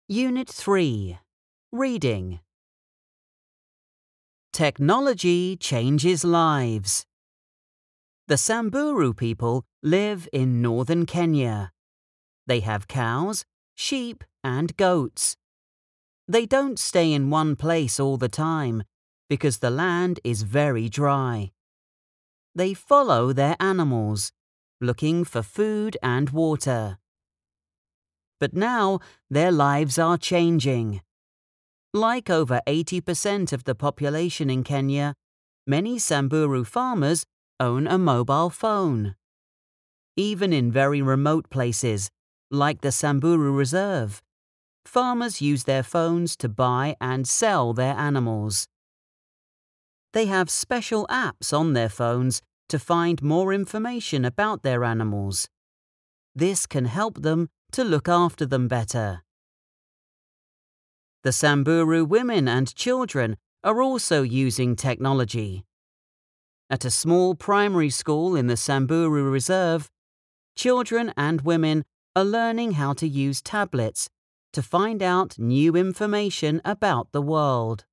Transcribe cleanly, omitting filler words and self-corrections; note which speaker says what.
Speaker 1: Unit 3. Reading. Technology changes lives. The Samburu people live in northern Kenya. They have cows, sheep, and goats. They don't stay in one place all the time because the land is very dry. They follow their animals, looking for food and water. But now their lives are changing. Like over 80% of the population in Kenya, many Samburu farmers own a mobile phone. Even in very remote places, like the Samburu Reserve, farmers use their phones to buy and sell their animals. They have special apps on their phones to find more information about their animals. This can help them to look after them better. The Samburu women and children are also using technology. At a small primary school in the Samburu Reserve, children and women are learning how to use tablets to find out new information about the world.